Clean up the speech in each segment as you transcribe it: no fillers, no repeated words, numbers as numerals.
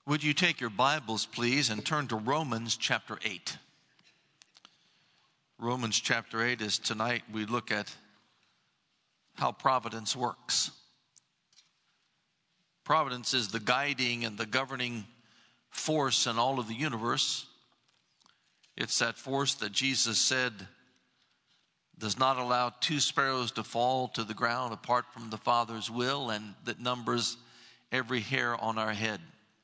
Would you take your Bibles, please, and turn to Romans chapter 8. Romans chapter 8 is tonight we look at how providence works. Providence is the guiding and the governing force in all of the universe. It's that force that Jesus said does not allow two sparrows to fall to the ground apart from the Father's will, and that numbers every hair on our head.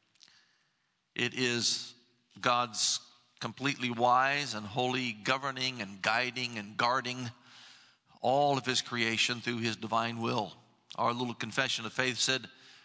It is God's completely wise and holy governing and guiding and guarding all of his creation through his divine will. Our little confession of faith said,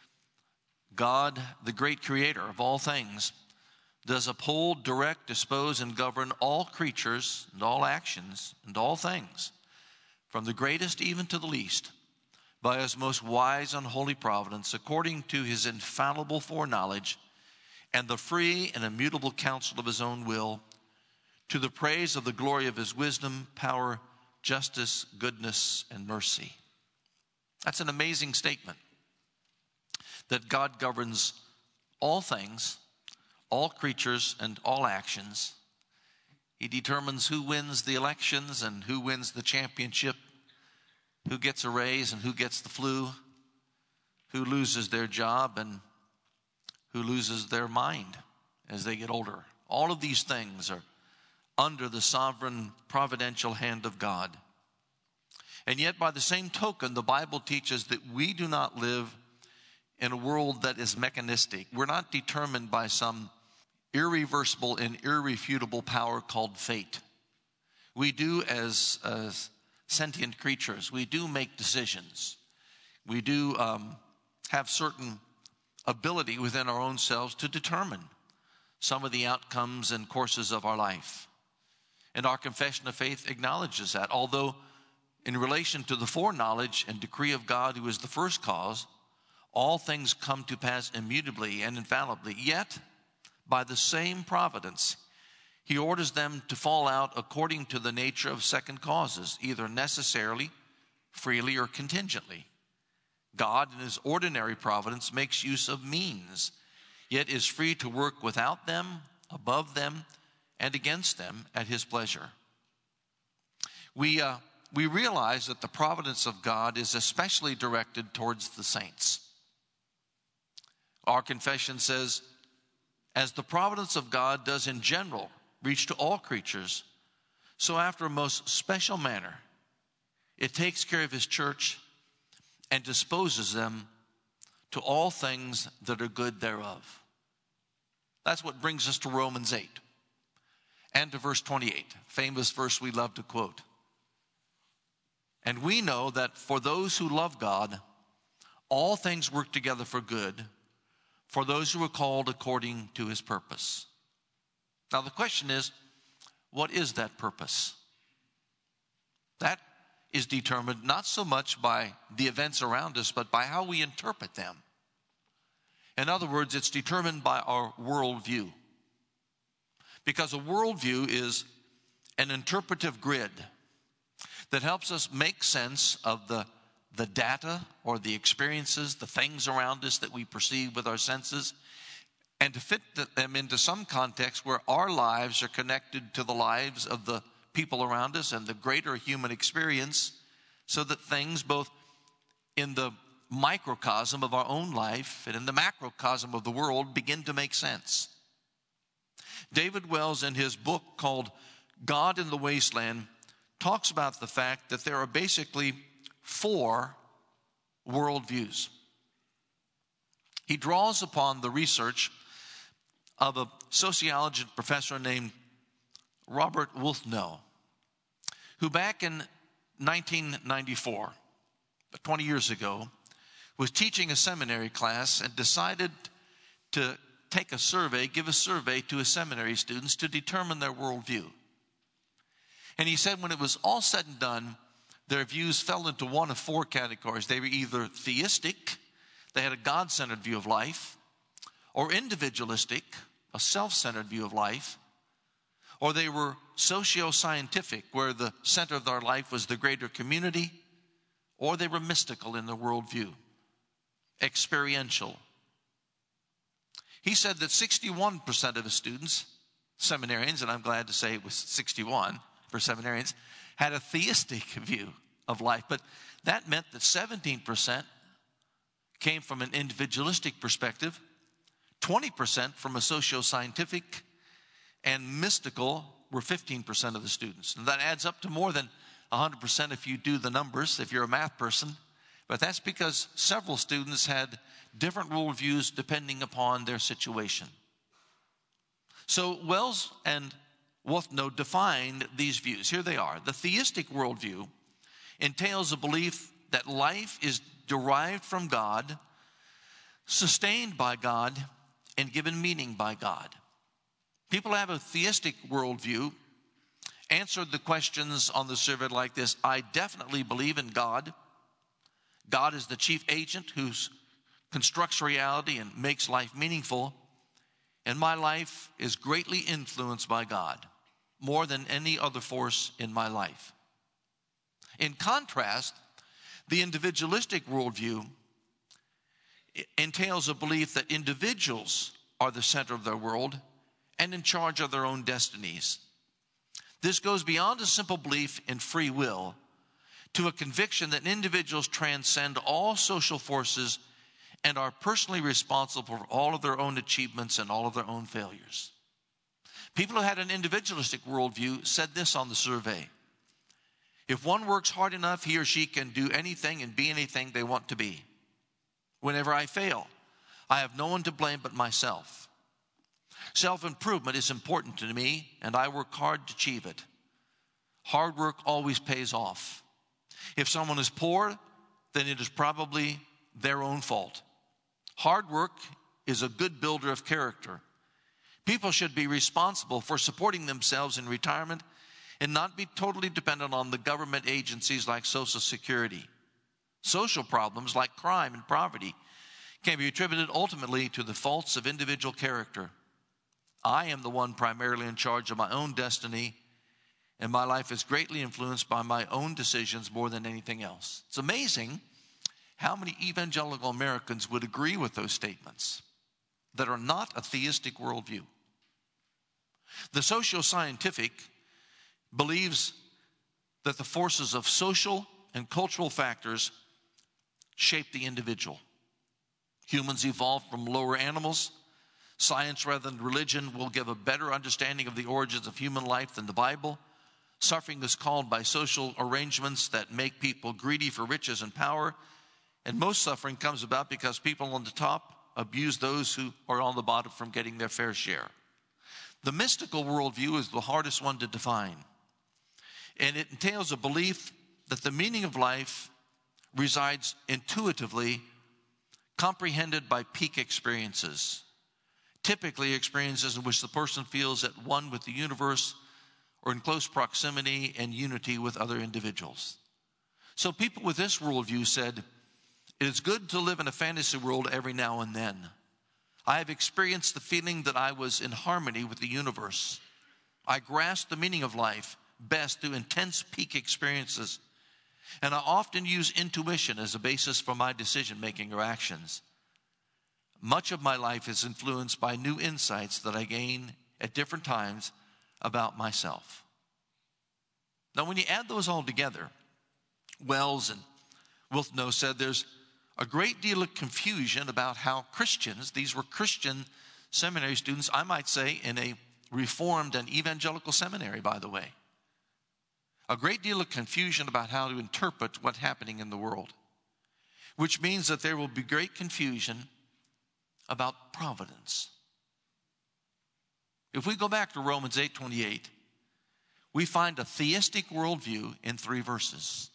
God, the great creator of all things, does uphold, direct, dispose, and govern all creatures and all actions and all things, from the greatest even to the least, by his most wise and holy providence, according to his infallible foreknowledge and the free and immutable counsel of his own will, to the praise of the glory of his wisdom, power, justice, goodness, and mercy. That's an amazing statement, that God governs all things, all creatures, and all actions. He determines who wins the elections and who wins the championship, who gets a raise and who gets the flu, who loses their job and who loses their mind as they get older. All of these things are under the sovereign providential hand of God. And yet, by the same token, the Bible teaches that we do not live in a world that is mechanistic. We're not determined by some irreversible and irrefutable power called fate. We do, as sentient creatures, we do make decisions. We do have certain ability within our own selves to determine some of the outcomes and courses of our life. And our confession of faith acknowledges that. Although in relation to the foreknowledge and decree of God, who is the first cause, all things come to pass immutably and infallibly, yet by the same providence, he orders them to fall out according to the nature of second causes, either necessarily, freely, or contingently. God, in his ordinary providence, makes use of means, yet is free to work without them, above them, and against them at his pleasure. We realize that the providence of God is especially directed towards the saints. Our confession says, as the providence of God does in general reach to all creatures, so after a most special manner, it takes care of his church and disposes them to all things that are good thereof. That's what brings us to Romans 8 and to verse 28, famous verse we love to quote. And we know that for those who love God, all things work together for good, for those who are called according to his purpose. Now the question is, what is that purpose? That is determined not so much by the events around us, but by how we interpret them. In other words, it's determined by our worldview. Because a worldview is an interpretive grid that helps us make sense of the data or the experiences, the things around us that we perceive with our senses, and to fit them into some context where our lives are connected to the lives of the people around us and the greater human experience, so that things both in the microcosm of our own life and in the macrocosm of the world begin to make sense. David Wells, in his book called God in the Wasteland, talks about the fact that there are basically 4 worldviews. He draws upon the research of a sociology professor named Robert Wolfnow, who back in 1994, 20 years ago, was teaching a seminary class and decided to take a survey, give a survey to his seminary students to determine their worldview. And he said when it was all said and done, their views fell into one of 4 categories. They were either theistic, they had a God-centered view of life, or individualistic, a self-centered view of life, or they were socio-scientific, where the center of their life was the greater community, or they were mystical in their worldview, experiential. He said that 61% of his students, seminarians, and I'm glad to say it was 61 for seminarians, had a theistic view of life. But that meant that 17% came from an individualistic perspective, 20% from a socio-scientific, and mystical were 15% of the students. And that adds up to more than 100% if you do the numbers, if you're a math person. But that's because several students had different worldviews depending upon their situation. So Wells and Wolfenow defined these views. Here they are. The theistic worldview entails a belief that life is derived from God, sustained by God, and given meaning by God. People who have a theistic worldview answered the questions on the survey like this. I definitely believe in God. God is the chief agent who constructs reality and makes life meaningful. And my life is greatly influenced by God, more than any other force in my life. In contrast, the individualistic worldview entails a belief that individuals are the center of their world and in charge of their own destinies. This goes beyond a simple belief in free will to a conviction that individuals transcend all social forces and are personally responsible for all of their own achievements and all of their own failures. People who had an individualistic worldview said this on the survey. If one works hard enough, he or she can do anything and be anything they want to be. Whenever I fail, I have no one to blame but myself. Self-improvement is important to me, and I work hard to achieve it. Hard work always pays off. If someone is poor, then it is probably their own fault. Hard work is a good builder of character. People should be responsible for supporting themselves in retirement and not be totally dependent on the government agencies like Social Security. Social problems like crime and poverty can be attributed ultimately to the faults of individual character. I am the one primarily in charge of my own destiny, and my life is greatly influenced by my own decisions more than anything else. It's amazing how many evangelical Americans would agree with those statements that are not a theistic worldview. The socio-scientific believes that the forces of social and cultural factors shape the individual. Humans evolved from lower animals. Science rather than religion will give a better understanding of the origins of human life than the Bible. Suffering is caused by social arrangements that make people greedy for riches and power. And most suffering comes about because people on the top abuse those who are on the bottom from getting their fair share. The mystical worldview is the hardest one to define. And it entails a belief that the meaning of life resides intuitively, comprehended by peak experiences. Typically experiences in which the person feels at one with the universe or in close proximity and unity with other individuals. So people with this worldview said, it is good to live in a fantasy world every now and then. I have experienced the feeling that I was in harmony with the universe. I grasped the meaning of life best through intense peak experiences, and I often use intuition as a basis for my decision-making or actions. Much of my life is influenced by new insights that I gain at different times about myself. Now, when you add those all together, Wells and Wolfenow said there's a great deal of confusion about how Christians, these were Christian seminary students, I might say in a Reformed and evangelical seminary, by the way. A great deal of confusion about how to interpret what's happening in the world, which means that there will be great confusion about providence. If we go back to Romans 8:28, we find a theistic worldview in 3 verses.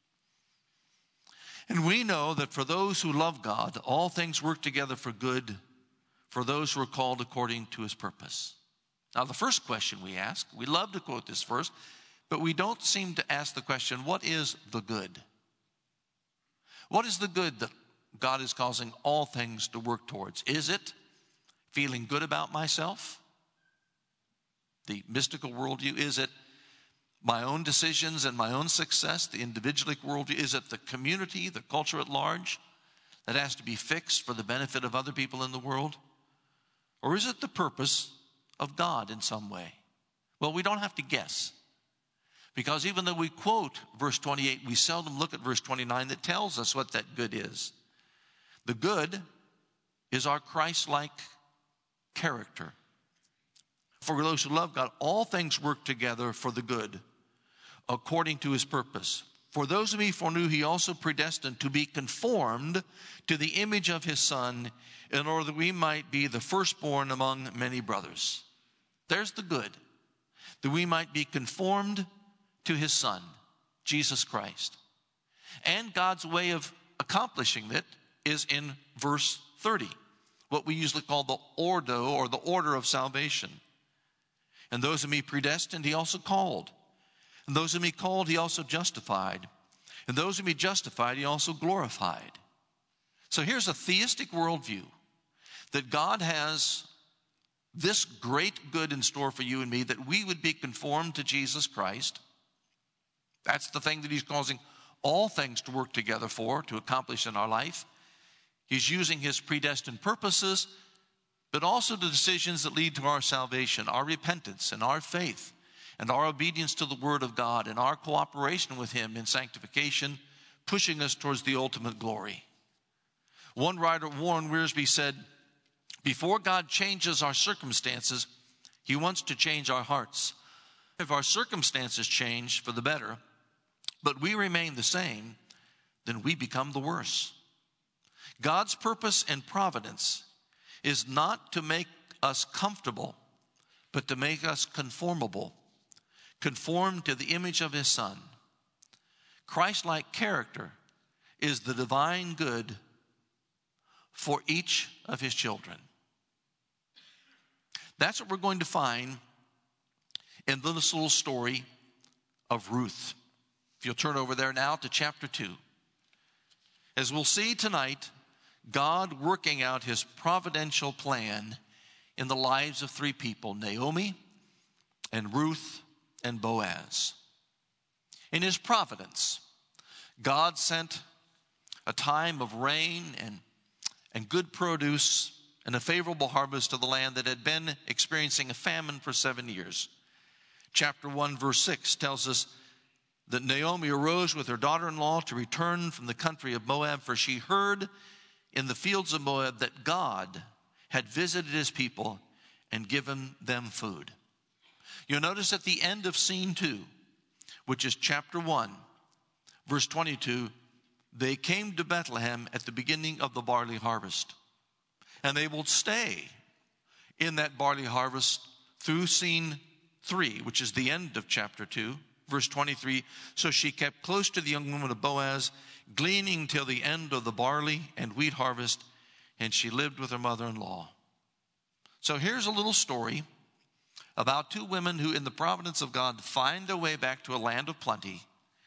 And we know that for those who love God, all things work together for good for those who are called according to his purpose. Now, the first question we ask, we love to quote this verse, but we don't seem to ask the question, what is the good? What is the good that God is causing all things to work towards? Is it feeling good about myself? The mystical worldview, is it my own decisions and my own success? The individualistic worldview, is it the community, the culture at large that has to be fixed for the benefit of other people in the world? Or is it the purpose of God in some way? Well, we don't have to guess. Because even though we quote verse 28, we seldom look at verse 29 that tells us what that good is. The good is our Christ-like character. For those who love God, all things work together for the good, according to his purpose. For those whom he foreknew, he also predestined to be conformed to the image of his Son, in order that we might be the firstborn among many brothers. There's the good, that we might be conformed to his Son, Jesus Christ. And God's way of accomplishing it is in verse 30, what we usually call the ordo, or the order of salvation. And those whom he predestined, he also called. And those whom he called, he also justified. And those whom he justified, he also glorified. So here's a theistic worldview, that God has this great good in store for you and me, that we would be conformed to Jesus Christ. That's the thing that he's causing all things to work together for, to accomplish in our life. He's using his predestined purposes, but also the decisions that lead to our salvation, our repentance and our faith, and our obedience to the word of God, and our cooperation with him in sanctification, pushing us towards the ultimate glory. One writer, Warren Wiersbe, said, before God changes our circumstances, he wants to change our hearts. If our circumstances change for the better, but we remain the same, then we become the worse. God's purpose and providence is not to make us comfortable, but to make us conformable, conformed to the image of his Son. Christ-like character is the divine good for each of his children. That's what we're going to find in this little story of Ruth. If you'll turn over there now to chapter 2. As we'll see tonight, God working out his providential plan in the lives of three people, Naomi and Ruth and Boaz. In his providence, God sent a time of rain and good produce and a favorable harvest to the land that had been experiencing a famine for 7 years. Chapter 1, verse 6 tells us that Naomi arose with her daughter-in-law to return from the country of Moab, for she heard in the fields of Moab that God had visited his people and given them food. You'll notice at the end of scene 2, which is chapter 1, verse 22, they came to Bethlehem at the beginning of the barley harvest. And they will stay in that barley harvest through scene 3, which is the end of chapter 2, verse 23. So she kept close to the young woman of Boaz, gleaning till the end of the barley and wheat harvest, and she lived with her mother-in-law. So here's a little story about two women who, in the providence of God, find their way back to a land of plenty.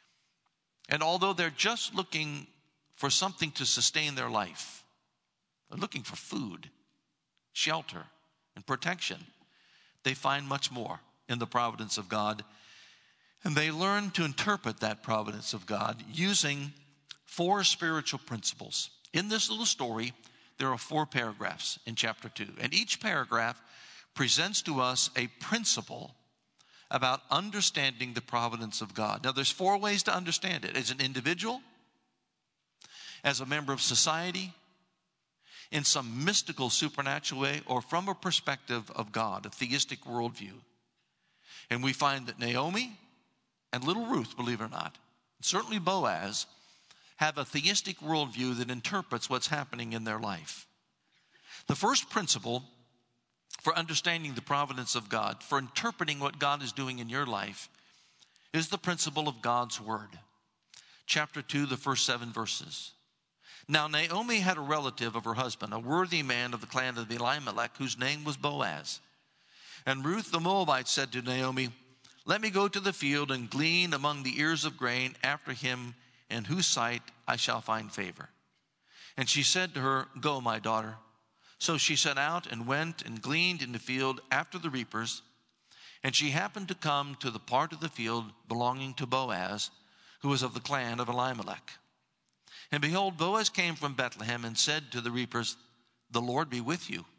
And although they're just looking for something to sustain their life, they're looking for food, shelter, and protection, they find much more in the providence of God. And they learn to interpret that providence of God using 4 spiritual principles. In this little story, there are 4 paragraphs in chapter 2. And each paragraph presents to us a principle about understanding the providence of God. Now, there's 4 ways to understand it. As an individual, as a member of society, in some mystical, supernatural way, or from a perspective of God, a theistic worldview. And we find that Naomi and little Ruth, believe it or not, and certainly Boaz, have a theistic worldview that interprets what's happening in their life. The first principle for understanding the providence of God, for interpreting what God is doing in your life, is the principle of God's word. Chapter 2, the first 7 verses. Now Naomi had a relative of her husband, a worthy man of the clan of Elimelech, whose name was Boaz. And Ruth the Moabite said to Naomi, let me go to the field and glean among the ears of grain after him in whose sight I shall find favor. And she said to her, go, my daughter. So she set out and went and gleaned in the field after the reapers. And she happened to come to the part of the field belonging to Boaz, who was of the clan of Elimelech. And behold, Boaz came from Bethlehem and said to the reapers, the Lord be with you.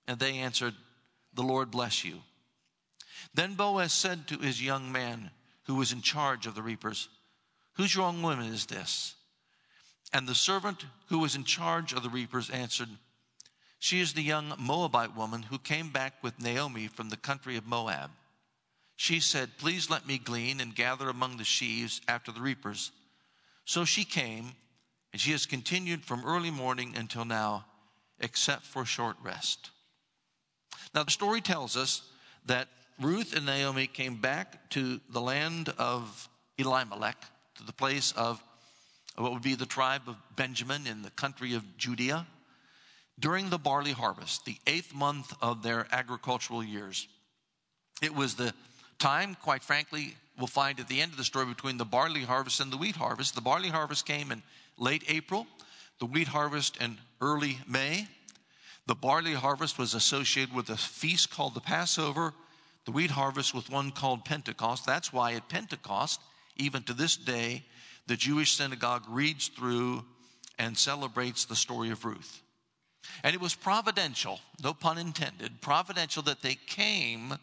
And they answered, "The Lord bless you." Then Boaz said to his young man who was in charge of the reapers, "Whose young woman is this?" And the servant who was in charge of the reapers answered, "She is the young Moabite woman who came back with Naomi from the country of Moab. She said, 'Please let me glean and gather among the sheaves after the reapers.' So she came, and she has continued from early morning until now, except for a short rest." Now the story tells us that Ruth and Naomi came back to the land of Elimelech, to the place of what would be the tribe of Benjamin in the country of Judea, during the barley harvest, the 8th month of their agricultural years. It was the time, quite frankly, we'll find at the end of the story, between the barley harvest and the wheat harvest. The barley harvest came in late April, the wheat harvest in early May. The barley harvest was associated with a feast called the Passover, the wheat harvest with one called Pentecost. That's why at Pentecost, even to this day, the Jewish synagogue reads through and celebrates the story of Ruth. And it was providential, no pun intended, providential that they came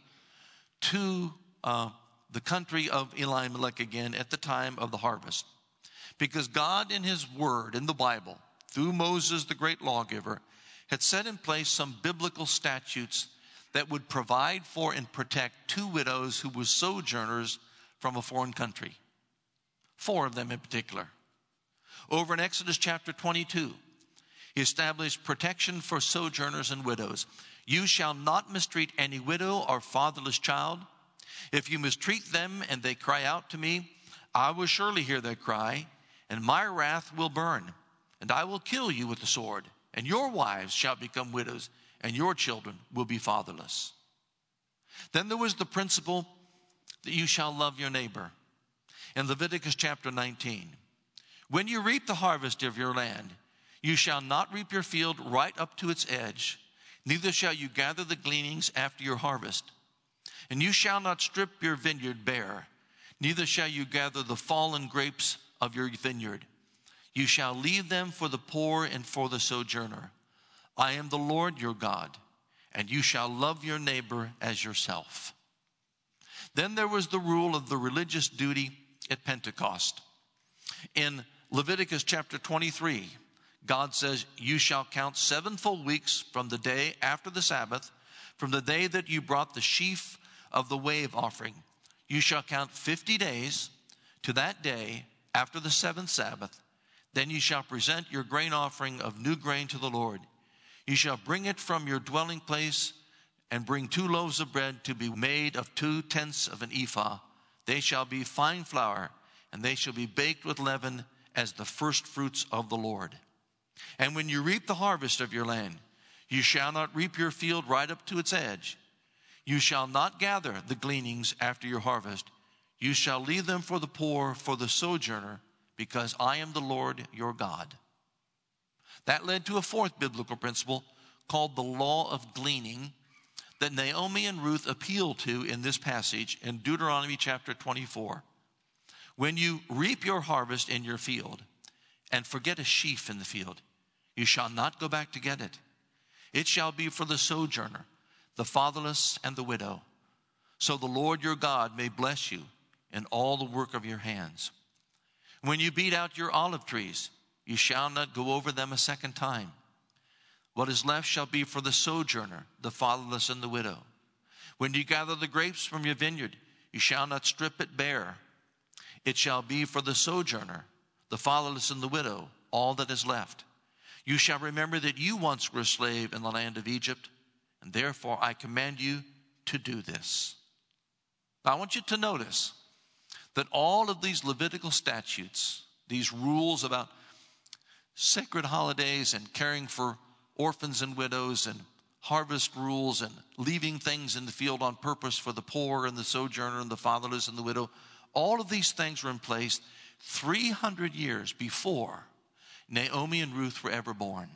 to the country of Elimelech again at the time of the harvest. Because God in his word, in the Bible, through Moses, the great lawgiver, had set in place some biblical statutes that would provide for and protect 2 widows who were sojourners from a foreign country. 4 of them in particular. Over in Exodus chapter 22, he established protection for sojourners and widows. "You shall not mistreat any widow or fatherless child. If you mistreat them and they cry out to me, I will surely hear their cry, and my wrath will burn, and I will kill you with the sword, and your wives shall become widows, and your children will be fatherless." Then there was the principle that you shall love your neighbor. In Leviticus chapter 19, "When you reap the harvest of your land, you shall not reap your field right up to its edge, neither shall you gather the gleanings after your harvest. And you shall not strip your vineyard bare, neither shall you gather the fallen grapes of your vineyard. You shall leave them for the poor and for the sojourner. I am the Lord your God, and you shall love your neighbor as yourself." Then there was the rule of the religious duty at Pentecost. In Leviticus chapter 23, God says, "You shall count 7 full weeks from the day after the Sabbath, from the day that you brought the sheaf of the wave offering. You shall count 50 days to that day after the 7th Sabbath. Then you shall present your grain offering of new grain to the Lord. You shall bring it from your dwelling place and bring 2 loaves of bread to be made of 2/10 of an ephah. They shall be fine flour, and they shall be baked with leaven as the first fruits of the Lord. And when you reap the harvest of your land, you shall not reap your field right up to its edge. You shall not gather the gleanings after your harvest. You shall leave them for the poor, for the sojourner, because I am the Lord your God." That led to a 4th biblical principle called the law of gleaning that Naomi and Ruth appeal to in this passage in Deuteronomy chapter 24. "When you reap your harvest in your field and forget a sheaf in the field, you shall not go back to get it. It shall be for the sojourner, the fatherless, and the widow, so the Lord your God may bless you in all the work of your hands. When you beat out your olive trees, you shall not go over them a second time. What is left shall be for the sojourner, the fatherless, and the widow. When you gather the grapes from your vineyard, you shall not strip it bare. It shall be for the sojourner, the fatherless, and the widow, all that is left. You shall remember that you once were a slave in the land of Egypt, and therefore I command you to do this." Now I want you to notice that all of these Levitical statutes, these rules about sacred holidays and caring for orphans and widows and harvest rules and leaving things in the field on purpose for the poor and the sojourner and the fatherless and the widow, all of these things were in place 300 years before Naomi and Ruth were ever born.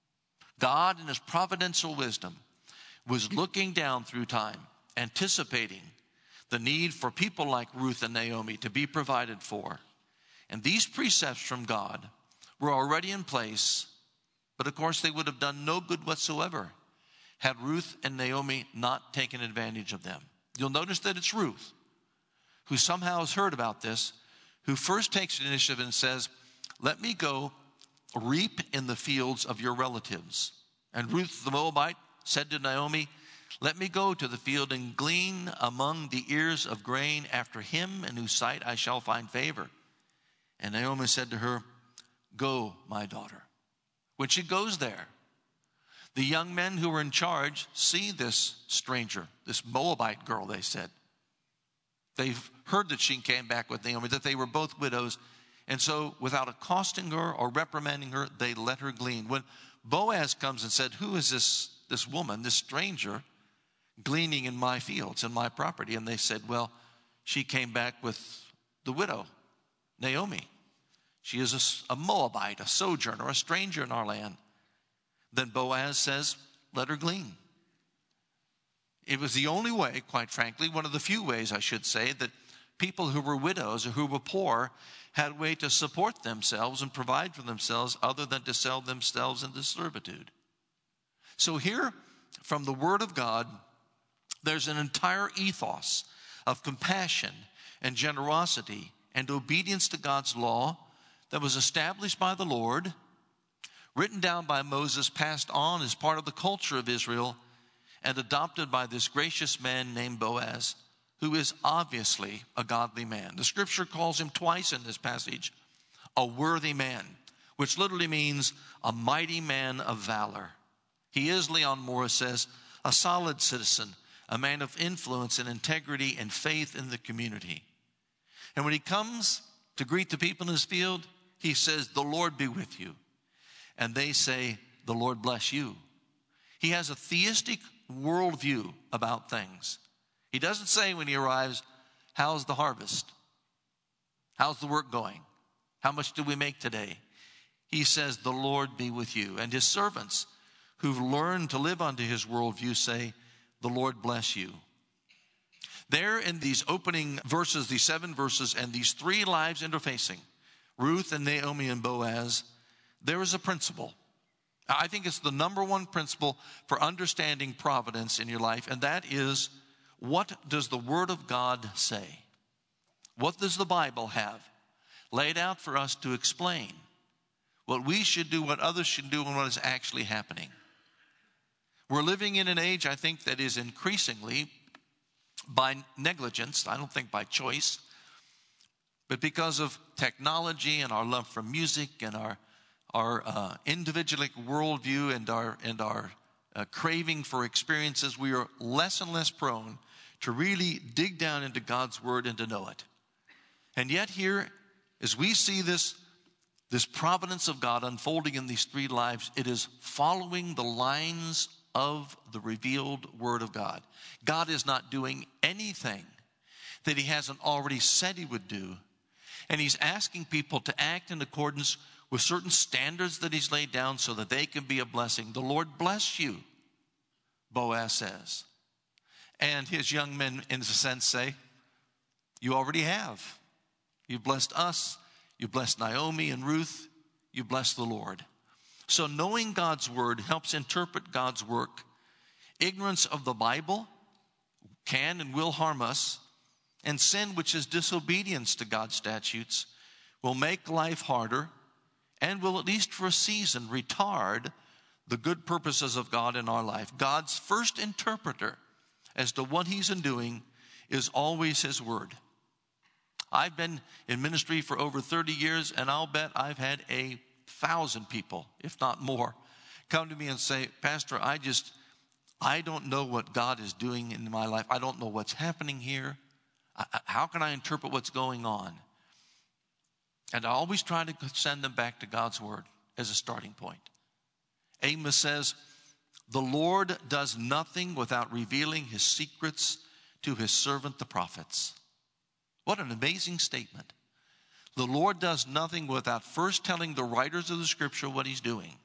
God, in his providential wisdom, was looking down through time, anticipating the need for people like Ruth and Naomi to be provided for. And these precepts from God were already in place, but of course they would have done no good whatsoever had Ruth and Naomi not taken advantage of them. You'll notice that it's Ruth who somehow has heard about this, who first takes the initiative and says, let me go reap in the fields of your relatives. And Ruth the Moabite said to Naomi, let me go to the field and glean among the ears of grain after him in whose sight I shall find favor. And Naomi said to her, go, my daughter. When she goes there, the young men who were in charge see this stranger, this Moabite girl, they said. They've heard that she came back with Naomi, that they were both widows. And so without accosting her or reprimanding her, they let her glean. When Boaz comes and said, who is this woman, this stranger, gleaning in my fields and my property? And they said, well, she came back with the widow, Naomi. She is a Moabite, a sojourner, a stranger in our land. Then Boaz says, let her glean. It was the only way, quite frankly, one of the few ways, I should say, that people who were widows or who were poor had a way to support themselves and provide for themselves other than to sell themselves into servitude. So here, from the Word of God, there's an entire ethos of compassion and generosity and obedience to God's law that was established by the Lord, written down by Moses, passed on as part of the culture of Israel, and adopted by this gracious man named Boaz, who is obviously a godly man. The scripture calls him twice in this passage a worthy man, which literally means a mighty man of valor. He is, Leon Morris says, a solid citizen, a man of influence and integrity and faith in the community. And when he comes to greet the people in his field, he says, the Lord be with you. And they say, the Lord bless you. He has a theistic worldview about things. He doesn't say when he arrives, how's the harvest? How's the work going? How much did we make today? He says, the Lord be with you. And his servants who've learned to live under his worldview say, the Lord bless you. There in these opening verses, these 7 verses, and these 3 lives interfacing, Ruth and Naomi and Boaz, there is a principle. I think it's the number one principle for understanding providence in your life, and that is, what does the Word of God say? What does the Bible have laid out for us to explain what we should do, what others should do, and what is actually happening? We're living in an age, I think, that is increasingly by negligence, I don't think by choice, but because of technology and our love for music and our individualistic worldview and our craving for experiences, we are less and less prone to really dig down into God's Word and to know it. And yet here, as we see this providence of God unfolding in these 3 lives, it is following the lines of the revealed Word of God. God is not doing anything that he hasn't already said he would do. And he's asking people to act in accordance with certain standards that he's laid down so that they can be a blessing. The Lord bless you, Boaz says. And his young men, in a sense, say, you already have. You've blessed us. You've blessed Naomi and Ruth. You blessed the Lord. So knowing God's Word helps interpret God's work. Ignorance of the Bible can and will harm us. And sin, which is disobedience to God's statutes, will make life harder and will, at least for a season, retard the good purposes of God in our life. God's first interpreter as to what he's doing is always his Word. I've been in ministry for over 30 years, and I'll bet I've had 1,000 people, if not more, come to me and say, Pastor, I don't know what God is doing in my life. I don't know what's happening here. How can I interpret what's going on? And I always try to send them back to God's Word as a starting point. Amos says, the Lord does nothing without revealing his secrets to his servant, the prophets. What an amazing statement. The Lord does nothing without first telling the writers of the scripture what he's doing.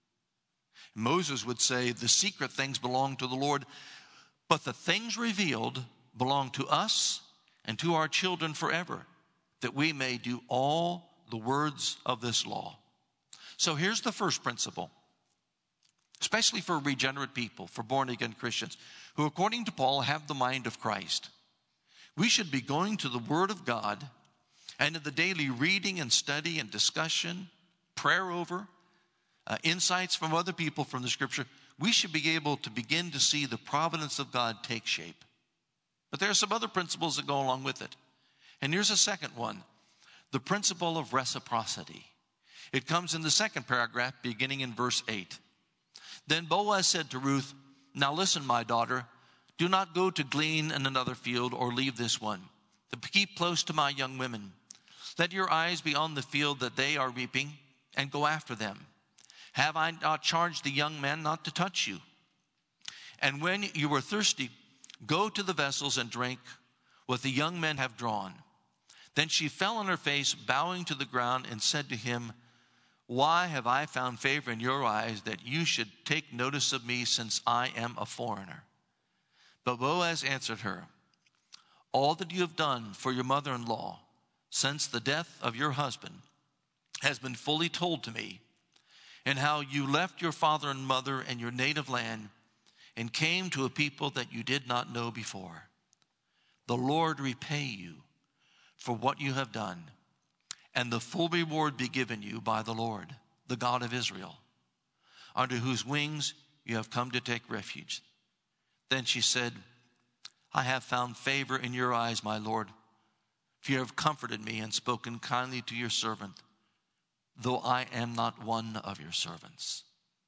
Moses would say, the secret things belong to the Lord, but the things revealed belong to us and to our children forever, that we may do all the words of this law. So here's the first principle. especially for regenerate people, for born-again Christians, who, according to Paul, have the mind of Christ. We should be going to the Word of God and in the daily reading and study and discussion, prayer over, insights from other people from the Scripture. We should be able to begin to see the providence of God take shape. But there are some other principles that go along with it. And here's a second one, the principle of reciprocity. It comes in the second paragraph, beginning in verse 8. Then Boaz said to Ruth, "Now listen, my daughter, do not go to glean in another field or leave this one. Keep close to my young women. Let your eyes be on the field that they are reaping, and go after them. Have I not charged the young men not to touch you? And when you are thirsty, go to the vessels and drink what the young men have drawn." Then she fell on her face, bowing to the ground, and said to him, "Why have I found favor in your eyes that you should take notice of me, since I am a foreigner?" But Boaz answered her, "All that you have done for your mother-in-law since the death of your husband has been fully told to me, and how you left your father and mother and your native land and came to a people that you did not know before. The Lord repay you for what you have done, and the full reward be given you by the Lord, the God of Israel, under whose wings you have come to take refuge." Then she said, "I have found favor in your eyes, my Lord, for you have comforted me and spoken kindly to your servant, though I am not one of your servants."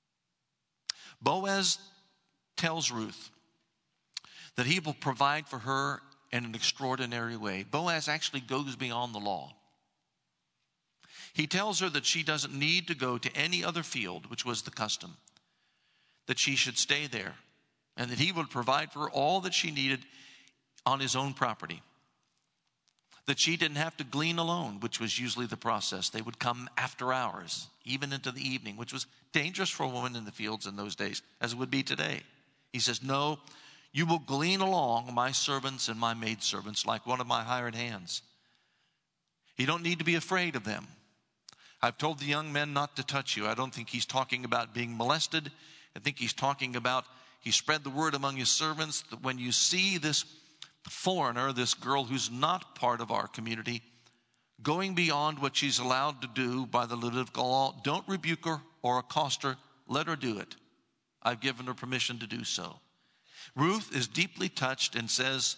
Boaz tells Ruth that he will provide for her in an extraordinary way. Boaz actually goes beyond the law. He tells her that she doesn't need to go to any other field, which was the custom, that she should stay there, and that he would provide for her all that she needed on his own property. That she didn't have to glean alone, which was usually the process. They would come after hours, even into the evening, which was dangerous for a woman in the fields in those days, as it would be today. He says, "No, you will glean along, my servants and my maidservants, like one of my hired hands. You don't need to be afraid of them. I've told the young men not to touch you." I don't think he's talking about being molested. I think he's talking about, he spread the word among his servants that when you see this foreigner, this girl who's not part of our community, going beyond what she's allowed to do by the Levitical law, don't rebuke her or accost her. Let her do it. I've given her permission to do so. Ruth is deeply touched and says,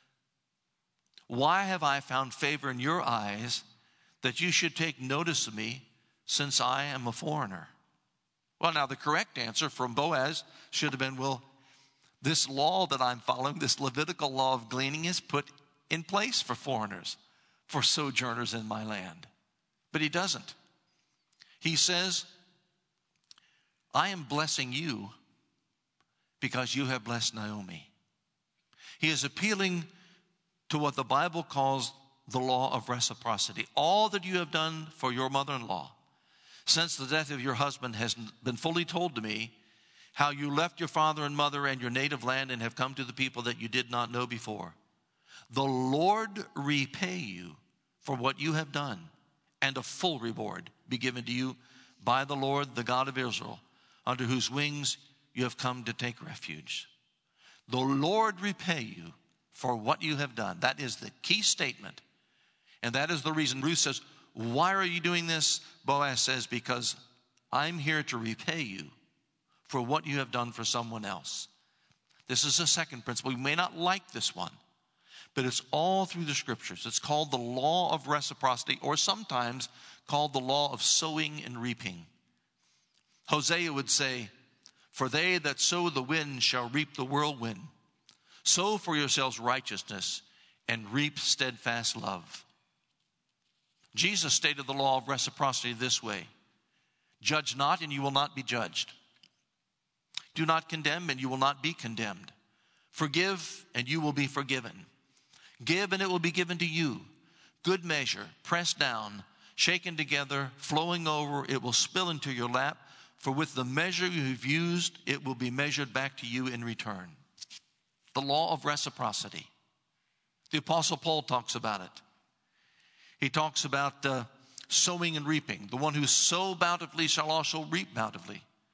"Why have I found favor in your eyes that you should take notice of me, since I am a foreigner?" Well, now the correct answer from Boaz should have been, well, this law that I'm following, this Levitical law of gleaning, is put in place for foreigners, for sojourners in my land. But he doesn't. He says, "I am blessing you because you have blessed Naomi." He is appealing to what the Bible calls the law of reciprocity. All that you have done for your mother-in-law since the death of your husband has been fully told to me, how you left your father and mother and your native land and have come to the people that you did not know before. The Lord repay you for what you have done, and a full reward be given to you by the Lord, the God of Israel, under whose wings you have come to take refuge. The Lord repay you for what you have done. That is the key statement. And that is the reason Ruth says, "Why are you doing this?" Boaz says, "Because I'm here to repay you for what you have done for someone else." This is a second principle. You may not like this one, but it's all through the Scriptures. It's called the law of reciprocity, or sometimes called the law of sowing and reaping. Hosea would say, "For they that sow the wind shall reap the whirlwind. Sow for yourselves righteousness and reap steadfast love." Jesus stated the law of reciprocity this way: "Judge not, and you will not be judged. Do not condemn, and you will not be condemned. Forgive, and you will be forgiven. Give, and it will be given to you. Good measure, pressed down, shaken together, flowing over, it will spill into your lap. For with the measure you have used, it will be measured back to you in return." The law of reciprocity. The Apostle Paul talks about it. He talks about sowing and reaping. The one who sows bountifully shall also reap bountifully.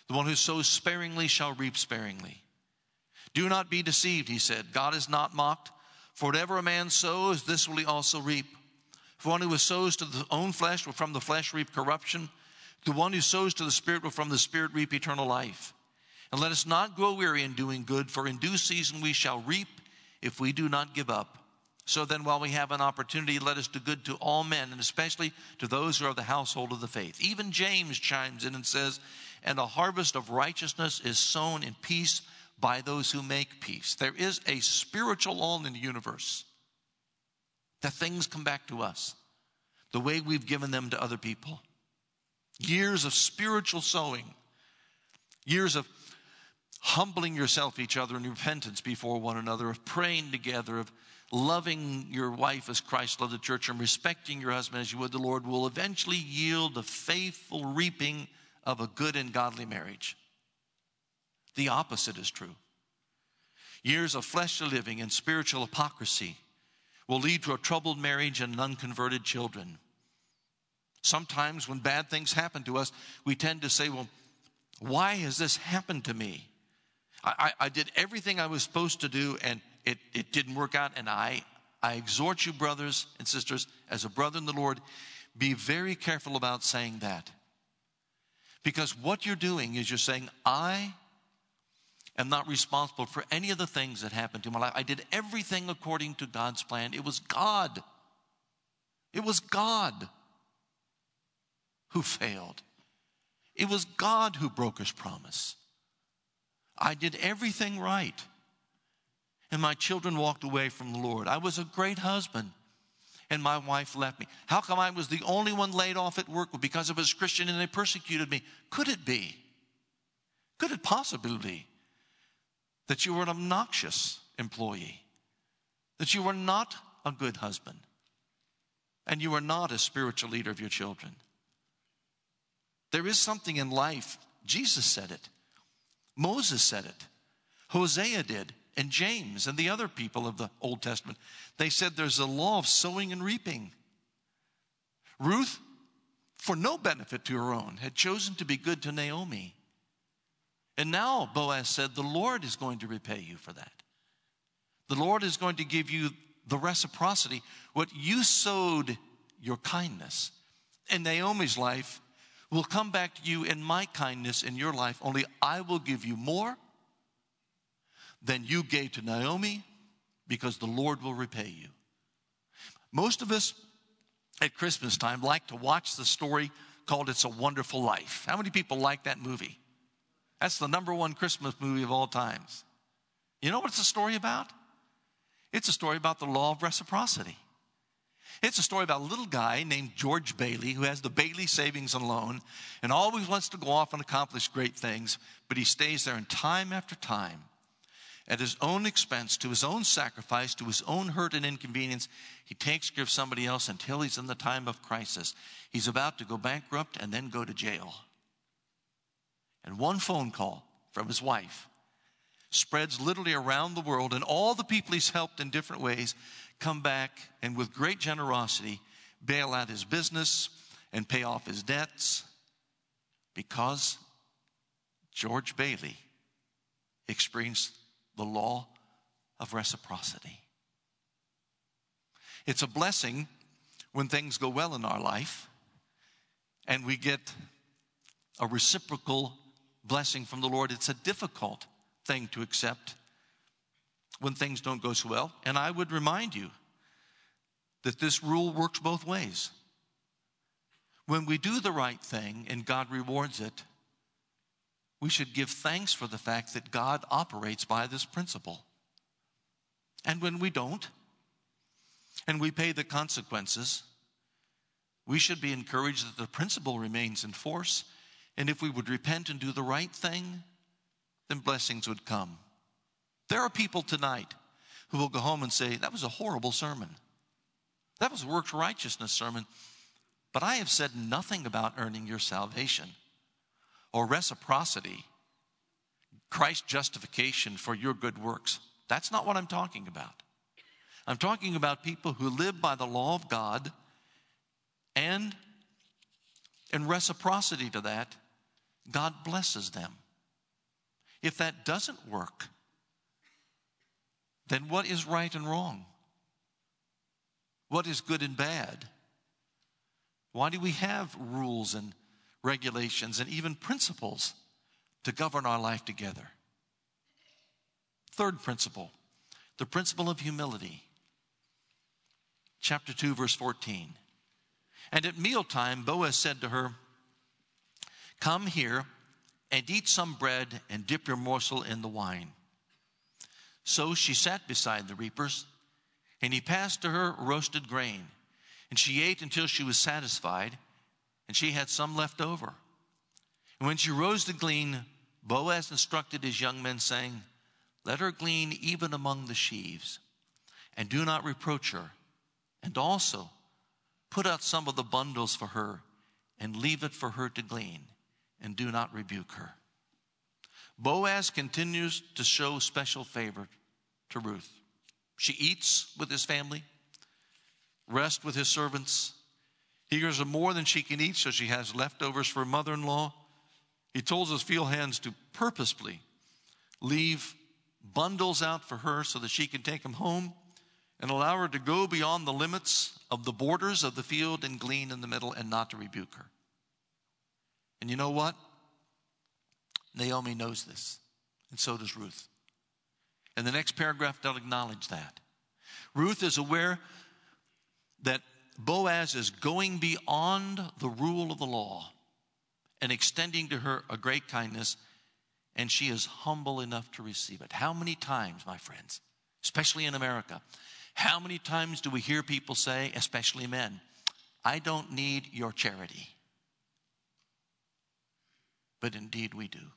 The one who sows sparingly shall reap sparingly. Do not be deceived, he said. God is not mocked. For whatever a man sows, this will he also reap. For one who sows to his own flesh will from the flesh reap corruption. The one who sows to the Spirit will from the Spirit reap eternal life. And let us not grow weary in doing good, for in due season we shall reap if we do not give up. So then, while we have an opportunity, let us do good to all men, and especially to those who are of the household of the faith. Even James chimes in and says, and a harvest of righteousness is sown in peace by those who make peace. There is a spiritual law in the universe that things come back to us the way we've given them to other people. Years of spiritual sowing, years of humbling yourself, each other, in repentance before one another, of praying together, of loving your wife as Christ loved the church, and respecting your husband as you would the Lord, will eventually yield the faithful reaping of a good and godly marriage. The opposite is true. Years of fleshly living and spiritual hypocrisy will lead to a troubled marriage and unconverted children. Sometimes when bad things happen to us, we tend to say, well, why has this happened to me? I did everything I was supposed to do, and it didn't work out. And I exhort you, brothers and sisters, as a brother in the Lord, be very careful about saying that. Because what you're doing is you're saying, I am not responsible for any of the things that happened to my life. I did everything according to God's plan. It was God. It was God who failed. It was God who broke his promise. I did everything right. And my children walked away from the Lord. I was a great husband, and my wife left me. How come I was the only one laid off at work? Because I was a Christian and they persecuted me. Could it be? Could it possibly be that you were an obnoxious employee? That you were not a good husband? And you were not a spiritual leader of your children? There is something in life. Jesus said it. Moses said it. Hosea did. And James and the other people of the Old Testament. They said there's a law of sowing and reaping. Ruth, for no benefit to her own, had chosen to be good to Naomi. And now Boaz said, the Lord is going to repay you for that. The Lord is going to give you the reciprocity. What you sowed, your kindness, in Naomi's life will come back to you in my kindness in your life. Only I will give you more than you gave to Naomi, because the Lord will repay you. Most of us at Christmas time like to watch the story called It's a Wonderful Life. How many people like that movie? That's the #1 Christmas movie of all times. You know what it's a story about? It's a story about the law of reciprocity. It's a story about a little guy named George Bailey who has the Bailey Savings and Loan and always wants to go off and accomplish great things, but he stays there, and time after time, at his own expense, to his own sacrifice, to his own hurt and inconvenience, he takes care of somebody else until he's in the time of crisis. He's about to go bankrupt and then go to jail. And one phone call from his wife spreads literally around the world, and all the people he's helped in different ways come back and with great generosity bail out his business and pay off his debts, because George Bailey experienced the law of reciprocity. It's a blessing when things go well in our life and we get a reciprocal blessing from the Lord. It's a difficult thing to accept when things don't go so well. And I would remind you that this rule works both ways. When we do the right thing and God rewards it, we should give thanks for the fact that God operates by this principle. And when we don't, and we pay the consequences, we should be encouraged that the principle remains in force. And if we would repent and do the right thing, then blessings would come. There are people tonight who will go home and say, that was a horrible sermon. That was a works righteousness sermon. But I have said nothing about earning your salvation or reciprocity, Christ's justification for your good works. That's not what I'm talking about. I'm talking about people who live by the law of God, and in reciprocity to that, God blesses them. If that doesn't work, then what is right and wrong? What is good and bad? Why do we have rules and regulations and even principles to govern our life together? Third principle, the principle of humility. Chapter 2, verse 14. And at mealtime, Boaz said to her, "Come here and eat some bread and dip your morsel in the wine." So she sat beside the reapers, and he passed to her roasted grain. And she ate until she was satisfied, and she had some left over. And when she rose to glean, Boaz instructed his young men, saying, "Let her glean even among the sheaves, and do not reproach her. And also put out some of the bundles for her, and leave it for her to glean, and do not rebuke her." Boaz continues to show special favor to Ruth. She eats with his family, rests with his servants. He gives her more than she can eat, so she has leftovers for her mother-in-law. He told his field hands to purposefully leave bundles out for her so that she can take them home and allow her to go beyond the limits of the borders of the field and glean in the middle and not to rebuke her. And you know what? Naomi knows this, and so does Ruth. And the next paragraph does acknowledge that. Ruth is aware that Boaz is going beyond the rule of the law and extending to her a great kindness, and she is humble enough to receive it. How many times, my friends, especially in America, how many times do we hear people say, especially men, "I don't need your charity"? But indeed we do.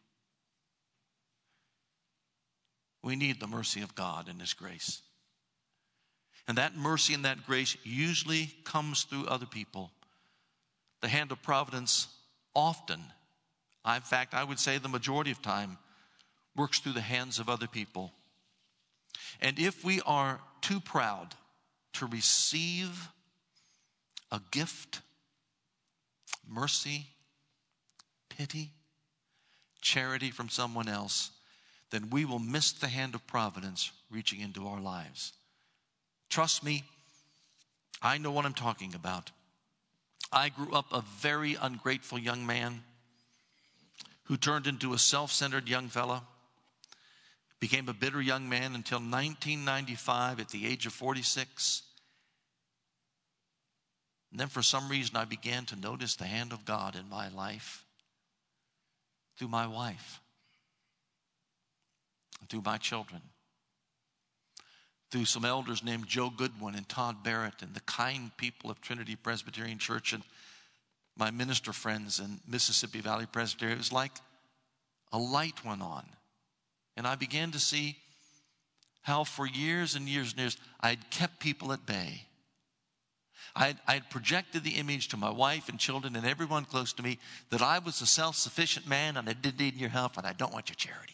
We need the mercy of God and His grace. And that mercy and that grace usually comes through other people. The hand of providence often, in fact, I would say the majority of time, works through the hands of other people. And if we are too proud to receive a gift, mercy, pity, charity from someone else, then we will miss the hand of providence reaching into our lives. Trust me, I know what I'm talking about. I grew up a very ungrateful young man who turned into a self-centered young fella, became a bitter young man until 1995 at the age of 46. And then for some reason I began to notice the hand of God in my life through my wife, through my children, through some elders named Joe Goodwin and Todd Barrett and the kind people of Trinity Presbyterian Church and my minister friends in Mississippi Valley Presbytery. It was like a light went on. And I began to see how for years and years and years I had kept people at bay. I had projected the image to my wife and children and everyone close to me that I was a self-sufficient man and I didn't need your help and I don't want your charity.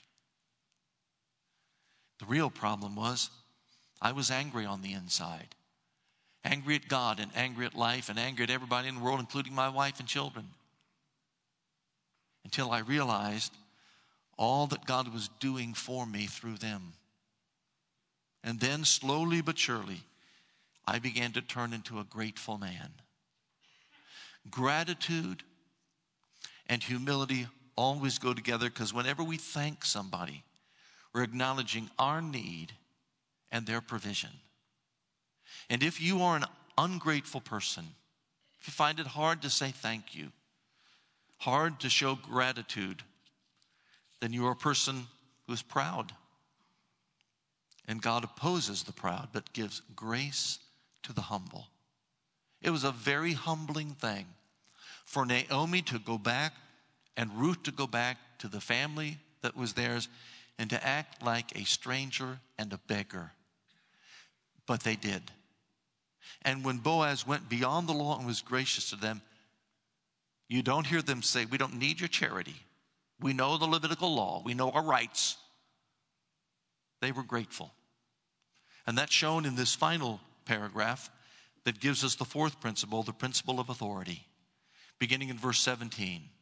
The real problem was I was angry on the inside. Angry at God and angry at life and angry at everybody in the world, including my wife and children. Until I realized all that God was doing for me through them. And then slowly but surely, I began to turn into a grateful man. Gratitude and humility always go together, because whenever we thank somebody, we're acknowledging our need and their provision. And if you are an ungrateful person, if you find it hard to say thank you, hard to show gratitude, then you are a person who is proud. And God opposes the proud, but gives grace to the humble. It was a very humbling thing for Naomi to go back and Ruth to go back to the family that was theirs and to act like a stranger and a beggar. But they did. And when Boaz went beyond the law and was gracious to them, you don't hear them say, "We don't need your charity. We know the Levitical law. We know our rights." They were grateful. And that's shown in this final paragraph that gives us the fourth principle, the principle of authority. Beginning in verse 17.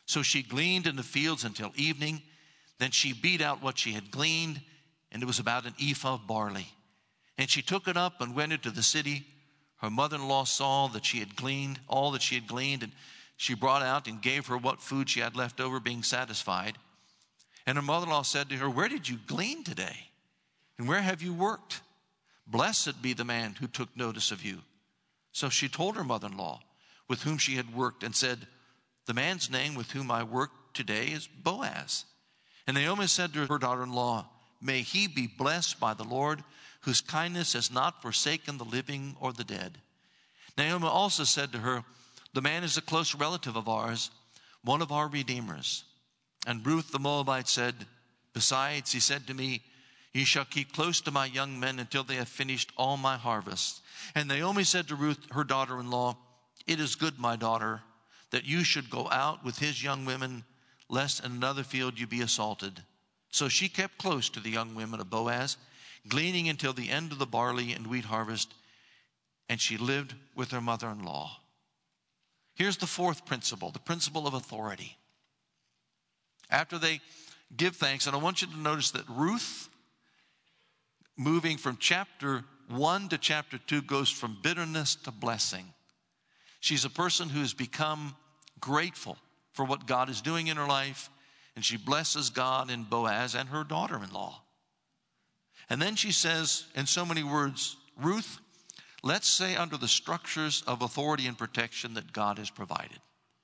So she gleaned in the fields until evening. Then she beat out what she had gleaned, and it was about an ephah of barley. And she took it up and went into the city. Her mother-in-law saw that she had gleaned, all that she had gleaned, and she brought out and gave her what food she had left over, being satisfied. And her mother-in-law said to her, "Where did you glean today? And where have you worked? Blessed be the man who took notice of you." So she told her mother-in-law with whom she had worked and said, "The man's name with whom I worked today is Boaz." And Naomi said to her daughter-in-law, "May he be blessed by the Lord, whose kindness has not forsaken the living or the dead." Naomi also said to her, "The man is a close relative of ours, one of our redeemers." And Ruth the Moabite said, "Besides, he said to me, 'You shall keep close to my young men until they have finished all my harvest.'" And Naomi said to Ruth, her daughter-in-law, "It is good, my daughter, that you should go out with his young women, lest in another field you be assaulted." So she kept close to the young women of Boaz, gleaning until the end of the barley and wheat harvest, and she lived with her mother-in-law. Here's the fourth principle, the principle of authority. After they give thanks, and I want you to notice that Ruth, moving from chapter 1 to chapter 2, goes from bitterness to blessing. She's a person who has become grateful for what God is doing in her life, and she blesses God in Boaz and her daughter-in-law. And then she says, in so many words, "Ruth, let's say under the structures of authority and protection that God has provided."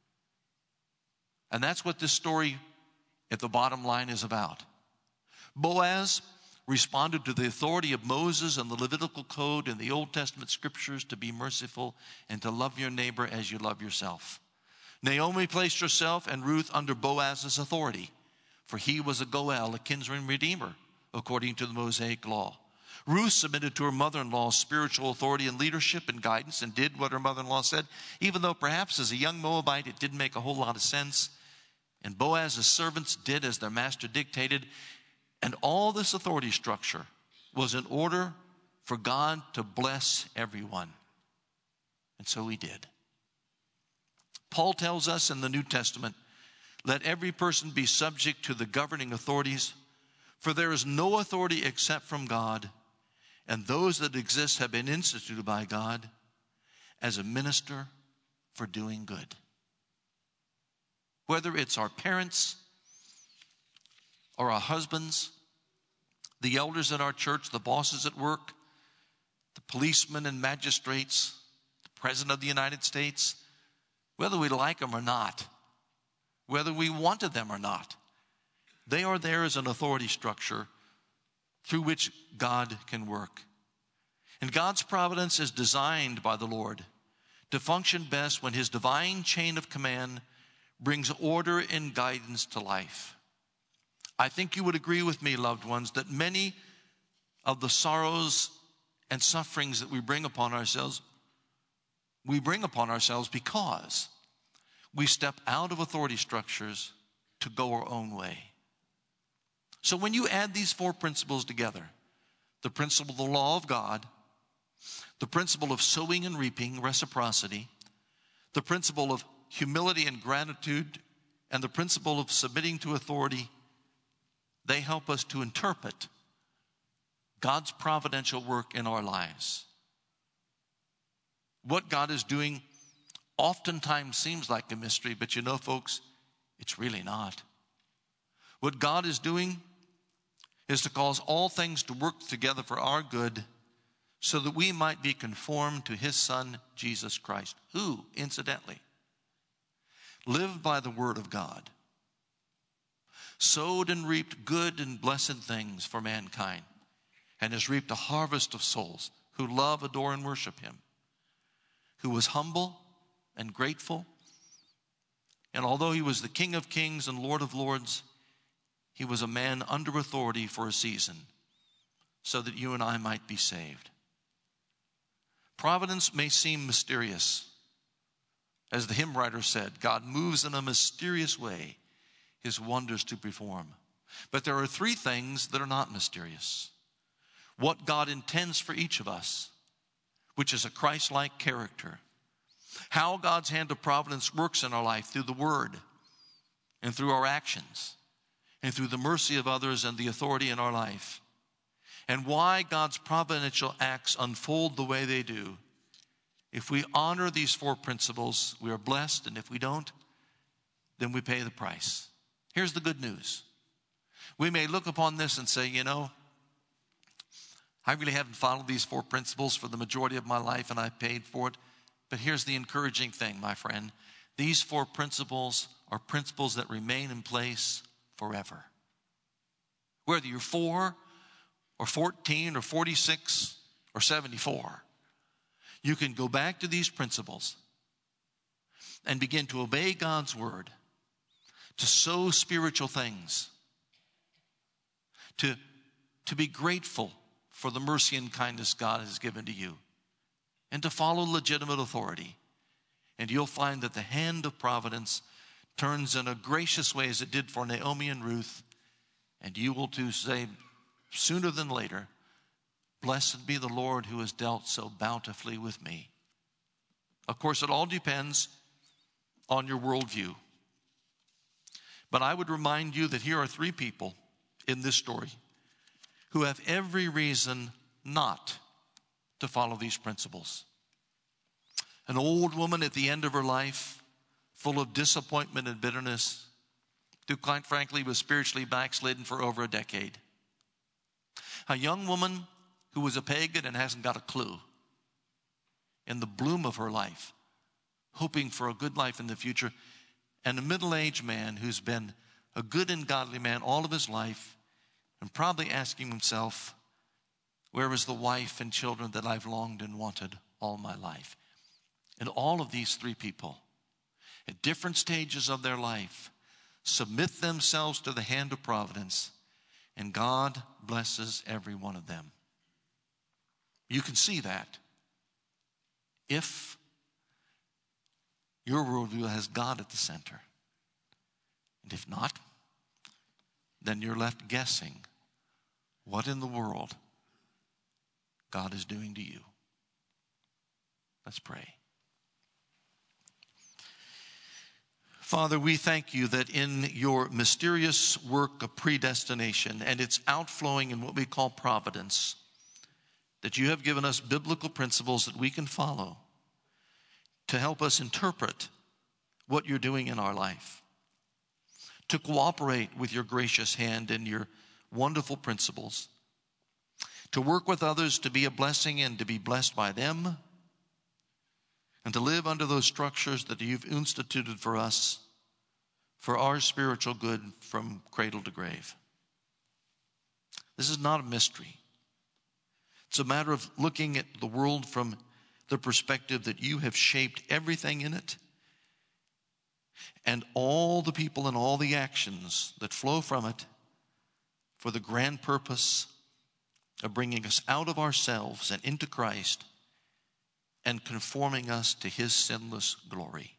And that's what this story at the bottom line is about. Boaz responded to the authority of Moses and the Levitical code and the Old Testament scriptures to be merciful and to love your neighbor as you love yourself. Naomi placed herself and Ruth under Boaz's authority, for he was a Goel, a kinsman redeemer, according to the Mosaic law. Ruth submitted to her mother-in-law's spiritual authority and leadership and guidance and did what her mother-in-law said, even though perhaps as a young Moabite it didn't make a whole lot of sense. And Boaz's servants did as their master dictated. And all this authority structure was in order for God to bless everyone. And so he did. Paul tells us in the New Testament, "Let every person be subject to the governing authorities, for there is no authority except from God, and those that exist have been instituted by God as a minister for doing good." Whether it's our parents or our husbands, the elders in our church, the bosses at work, the policemen and magistrates, the President of the United States, whether we like them or not, whether we wanted them or not, they are there as an authority structure through which God can work. And God's providence is designed by the Lord to function best when his divine chain of command brings order and guidance to life. I think you would agree with me, loved ones, that many of the sorrows and sufferings that we bring upon ourselves because we step out of authority structures to go our own way. So when you add these four principles together, the principle of the law of God, the principle of sowing and reaping, reciprocity, the principle of humility and gratitude, and the principle of submitting to authority, they help us to interpret God's providential work in our lives. What God is doing oftentimes seems like a mystery, but you know, folks, it's really not. What God is doing is to cause all things to work together for our good so that we might be conformed to his Son, Jesus Christ, who, incidentally, lived by the word of God, sowed and reaped good and blessed things for mankind, and has reaped a harvest of souls who love, adore, and worship him, who was humble and grateful, and although he was the King of kings and Lord of lords, he was a man under authority for a season so that you and I might be saved. Providence may seem mysterious. As the hymn writer said, God moves in a mysterious way his wonders to perform. But there are three things that are not mysterious. What God intends for each of us, which is a Christ-like character. How God's hand of providence works in our life through the Word, and through our actions and through the mercy of others and the authority in our life. And why God's providential acts unfold the way they do. If we honor these four principles, we are blessed, and if we don't, then we pay the price. Here's the good news. We may look upon this and say, I really haven't followed these four principles for the majority of my life, and I paid for it. But here's the encouraging thing, my friend. These four principles are principles that remain in place forever. Whether you're 4 or 14 or 46 or 74, you can go back to these principles and begin to obey God's word, to sow spiritual things, to be grateful for the mercy and kindness God has given to you, and to follow legitimate authority. And you'll find that the hand of providence turns in a gracious way as it did for Naomi and Ruth, and you will too say sooner than later, blessed be the Lord who has dealt so bountifully with me. Of course, it all depends on your worldview. But I would remind you that here are 3 people in this story who have every reason not to follow these principles. An old woman at the end of her life, full of disappointment and bitterness, who quite frankly was spiritually backslidden for over a decade. A young woman who was a pagan and hasn't got a clue, in the bloom of her life, hoping for a good life in the future. And a middle-aged man who's been a good and godly man all of his life, and probably asking himself, where is the wife and children that I've longed and wanted all my life? And all of these 3 people, at different stages of their life, submit themselves to the hand of providence, and God blesses every one of them. You can see that if your worldview has God at the center. And if not, then you're left guessing what in the world God is doing to you. Let's pray. Father, we thank you that in your mysterious work of predestination and its outflowing in what we call providence, that you have given us biblical principles that we can follow to help us interpret what you're doing in our life, to cooperate with your gracious hand and your wonderful principles, to work with others to be a blessing and to be blessed by them, and to live under those structures that you've instituted for us for our spiritual good from cradle to grave. This is not a mystery. It's a matter of looking at the world from the perspective that you have shaped everything in it, and all the people and all the actions that flow from it for the grand purpose of bringing us out of ourselves and into Christ and conforming us to his sinless glory.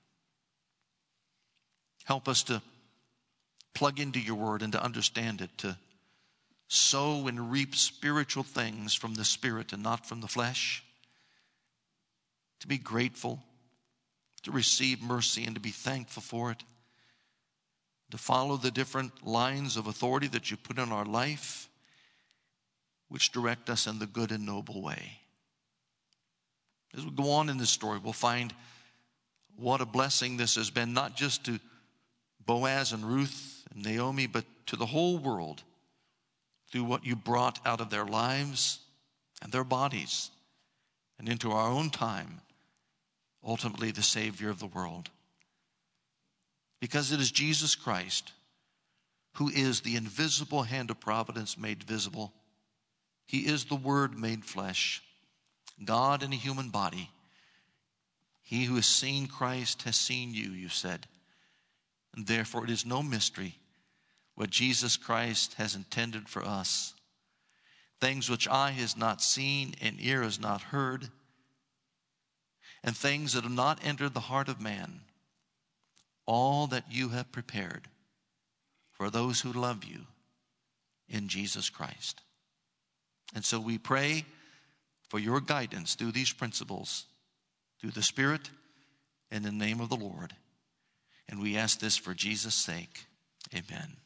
Help us to plug into your word and to understand it, to sow and reap spiritual things from the Spirit and not from the flesh, to be grateful, to receive mercy and to be thankful for it, to follow the different lines of authority that you put in our life, which direct us in the good and noble way. As we go on in this story, we'll find what a blessing this has been, not just to Boaz and Ruth and Naomi, but to the whole world through what you brought out of their lives and their bodies and into our own time, ultimately the Savior of the world. Because it is Jesus Christ who is the invisible hand of providence made visible. He is the Word made flesh, God in a human body. He who has seen Christ has seen you, you said. And therefore it is no mystery what Jesus Christ has intended for us. Things which eye has not seen and ear has not heard, and things that have not entered the heart of man, all that you have prepared for those who love you in Jesus Christ. And so we pray for your guidance through these principles, through the Spirit, and in the name of the Lord. And we ask this for Jesus' sake. Amen.